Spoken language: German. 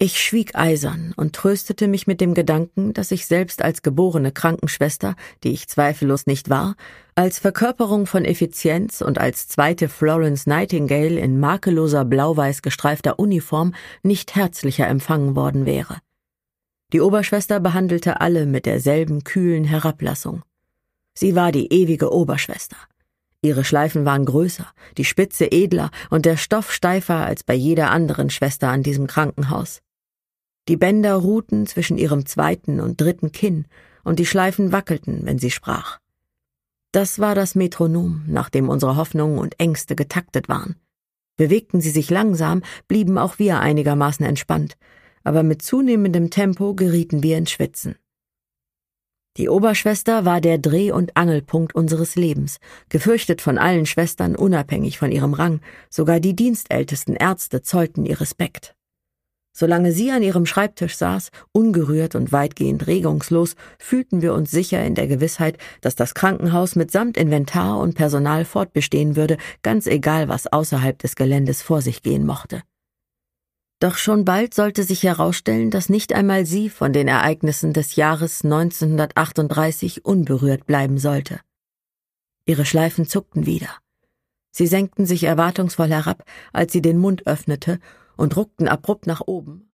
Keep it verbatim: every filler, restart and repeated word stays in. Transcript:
Ich schwieg eisern und tröstete mich mit dem Gedanken, dass ich selbst als geborene Krankenschwester, die ich zweifellos nicht war, als Verkörperung von Effizienz und als zweite Florence Nightingale in makelloser blau-weiß gestreifter Uniform nicht herzlicher empfangen worden wäre. Die Oberschwester behandelte alle mit derselben kühlen Herablassung. Sie war die ewige Oberschwester. Ihre Schleifen waren größer, die Spitze edler und der Stoff steifer als bei jeder anderen Schwester an diesem Krankenhaus. Die Bänder ruhten zwischen ihrem zweiten und dritten Kinn, und die Schleifen wackelten, wenn sie sprach. Das war das Metronom, nach dem unsere Hoffnungen und Ängste getaktet waren. Bewegten sie sich langsam, blieben auch wir einigermaßen entspannt, aber mit zunehmendem Tempo gerieten wir ins Schwitzen. Die Oberschwester war der Dreh- und Angelpunkt unseres Lebens, gefürchtet von allen Schwestern unabhängig von ihrem Rang, sogar die dienstältesten Ärzte zollten ihr Respekt. Solange sie an ihrem Schreibtisch saß, ungerührt und weitgehend regungslos, fühlten wir uns sicher in der Gewissheit, dass das Krankenhaus mitsamt Inventar und Personal fortbestehen würde, ganz egal, was außerhalb des Geländes vor sich gehen mochte. Doch schon bald sollte sich herausstellen, dass nicht einmal sie von den Ereignissen des Jahres neunzehnhundertachtunddreißig unberührt bleiben sollte. Ihre Schleifen zuckten wieder. Sie senkten sich erwartungsvoll herab, als sie den Mund öffnete, und ruckten abrupt nach oben,